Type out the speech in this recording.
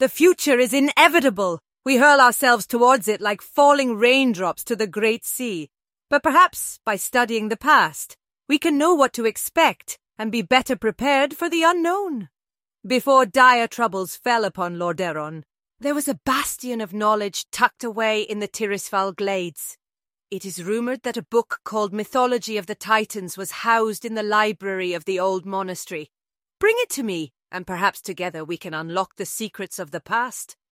The future is inevitable. We hurl ourselves towards it like falling raindrops to the great sea. But perhaps, by studying the past, we can know what to expect and be better prepared for the unknown. Before dire troubles fell upon Lordaeron, there was a bastion of knowledge tucked away in the Tirisfal glades. It is rumoured that a book called Mythology of the Titans was housed in the library of the old monastery. Bring it to me, and perhaps together we can unlock the secrets of the past.